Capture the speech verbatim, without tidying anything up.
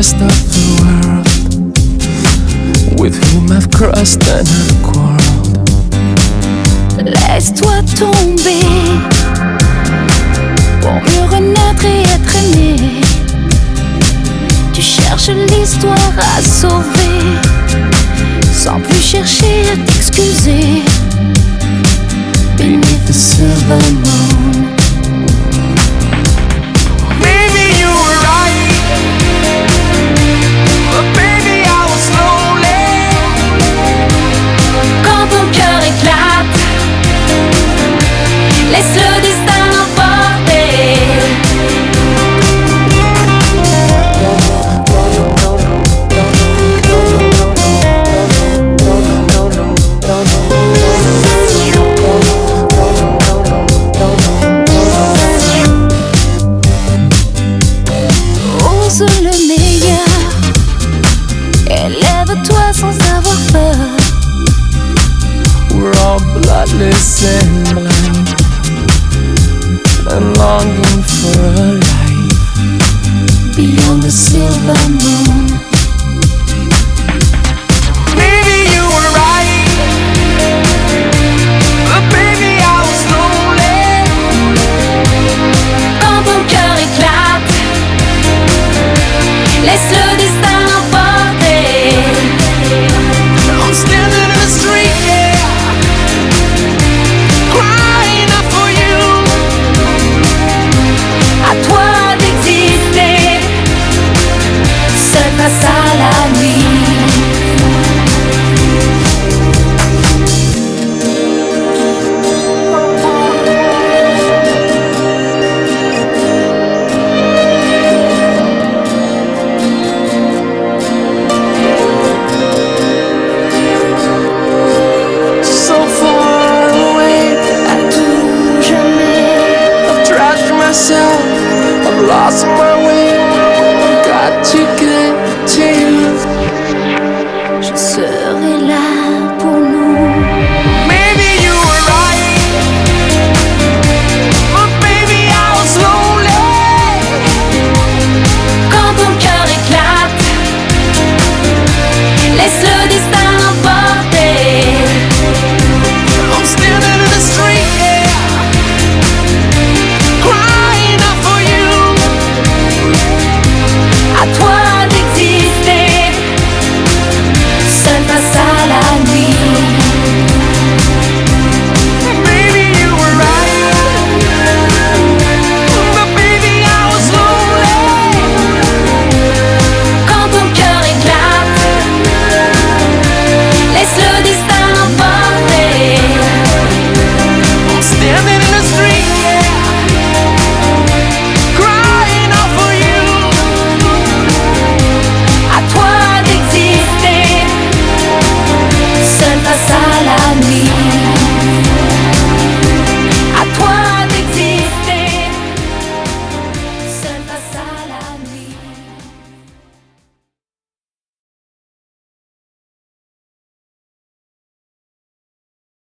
rest of the world, with whom I've crossed and I've quarreled. Laisse-toi tomber pour mieux renaître et être aimé. Tu cherches l'histoire à sauver, sans plus chercher à t'excuser. Beneath the silver moon. Maybe you were right, but baby I was lonely. Quand ton cœur éclate, laisse le destin l'emporter. Ose le meilleur, élève-toi sans avoir peur. We're all bloodless and blind, and longing for a life Beyond the silver moon.